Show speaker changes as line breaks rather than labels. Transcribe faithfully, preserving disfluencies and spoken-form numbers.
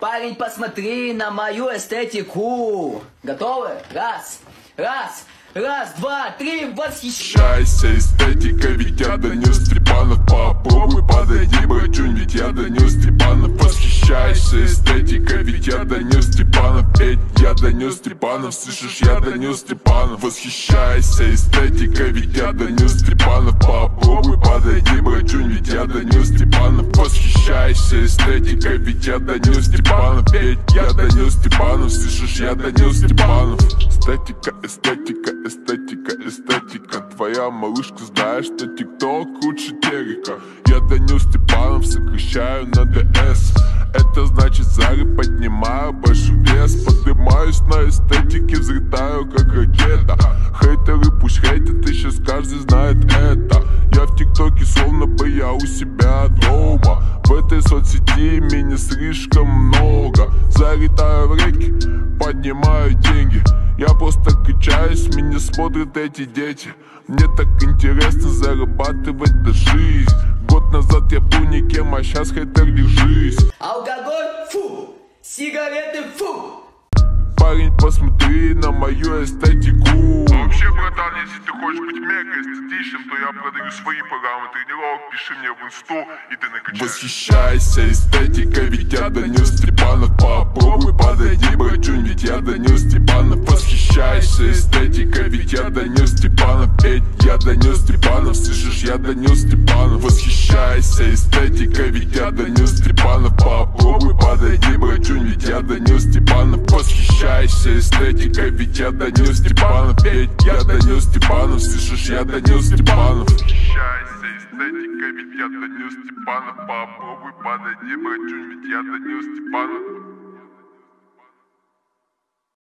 Парень, посмотри на мою эстетику. Готовы? Раз, раз, раз, два, три, восхищайся
эстетикой, ведь я Данил Степанов. Попробуй подойди, братюнь, ведь я Данил Степанов. Восхищайся эстетикой, ведь я Данил Степанов. Ведь я Данил Степанов, слышишь, я Данил Степанов. Восхищайся эстетикой, ведь я Данил Степанов. Попробуй подойди, братюнь, ведь я Данил Степанов. Восхищайся эстетикой, ведь я Данил Степанов. Ведь я Данил Степанов, слышишь, я Данил Степанов. Эстетика, эстетика, эстетика, эстетика. Твоя малышка знает, что тикток лучше телека. Я Данил Степанов, сокращаю на ДС. Это значит зары поднимаю большой вес. Поднимаюсь на эстетике, взлетаю как ракета. Хейтеры пусть хейтят, и сейчас каждый знает это. Я в тиктоке словно бы я у себя дома. В этой соцсети меня слишком много. Залетаю в реки, поднимаю деньги. Я просто качаюсь, меня смотрят эти дети. Мне так интересно зарабатывать на жизнь. Год назад я был никем, а сейчас хейтер, держись.
Алкоголь, фу, сигареты, фу.
Парень, посмотри на мою эстетику. Вообще, братан, если ты хочешь быть мега эстетичным, то я продаю свои программы тренировок. Пиши мне в инсту, и ты накачаешь. Восхищайся эстетикой, ведь я Данил Степанов. Попробуй подойди, братюнь, ведь я Данил Степанов. Восхищайся эстетикой, ведь я Данил Степанов. Ведь я Данил Степанов, слышишь, я Данил Степанов. Восхищайся эстетикой, ведь я Данил Степанов. Попробуй подойди, братюнь, ведь я Данил Степанов. Восхищайся эстетикой, ведь я Данил Степанов. Ведь я Данил Степанов, слышишь, я Данил Степанов. Восхищайся эстетикой, ведь я Данил Степанов. Попробуй подойди, братюнь, ведь я Данил Степанов.